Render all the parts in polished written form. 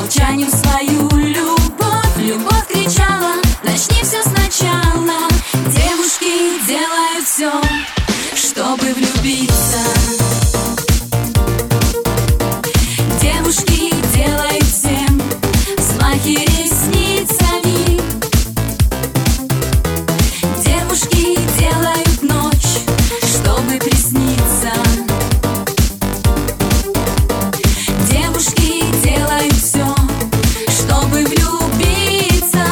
молчанием свою любовь. Любовь кричала: начни все сначала. Девушки делают все, чтобы влюбиться. Девушки делают всем взмахи ресницами. Девушки делают ночь, чтобы присниться. Девушки делают все, чтобы влюбиться.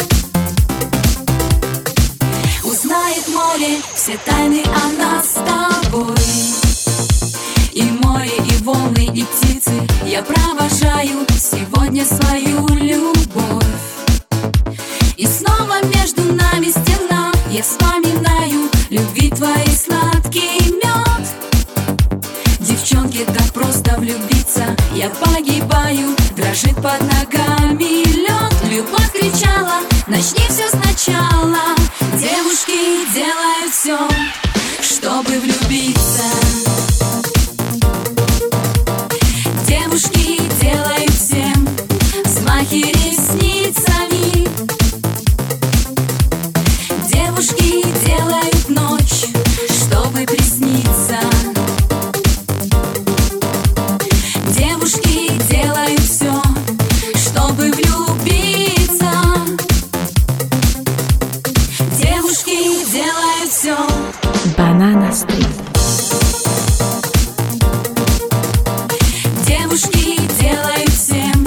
Узнает море все тайны о нас с тобой. И море, и волны, и птицы. Я провожаю сегодня свою любовь. И снова между нами стена. Я вспоминаю любви твоей сладкий мед. Девчонке так просто влюбиться. Я погибаю, дрожит под ногами лед. Любовь кричала: начни все сначала. Девушки делают все, чтобы влюбиться. Девушки делают всем взмахи ресницами. Девушки делают ночь, чтобы присниться. Девушки делают все, чтобы влюбиться. Девушки делают все. Банана Стрит. Девушки делают всем.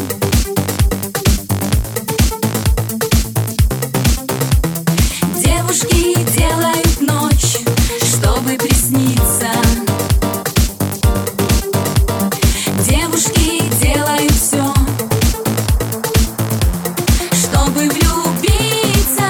Девушки делают ночь, чтобы присниться. Девушки делают все, чтобы влюбиться.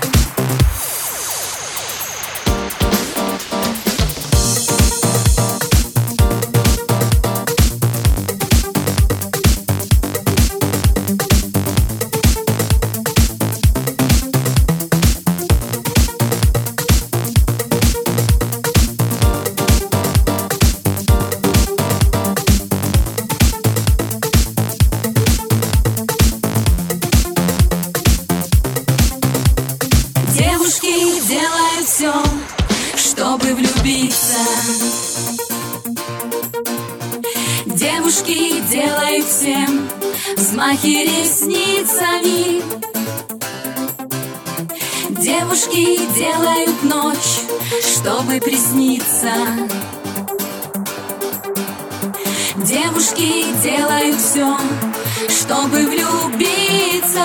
Девушки делают все, чтобы влюбиться. Девушки делают всем взмахи ресницами. Девушки делают ночь, чтобы присниться. Девушки делают все, чтобы влюбиться.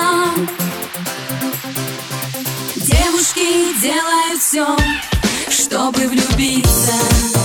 Девушки делают все, чтобы влюбиться.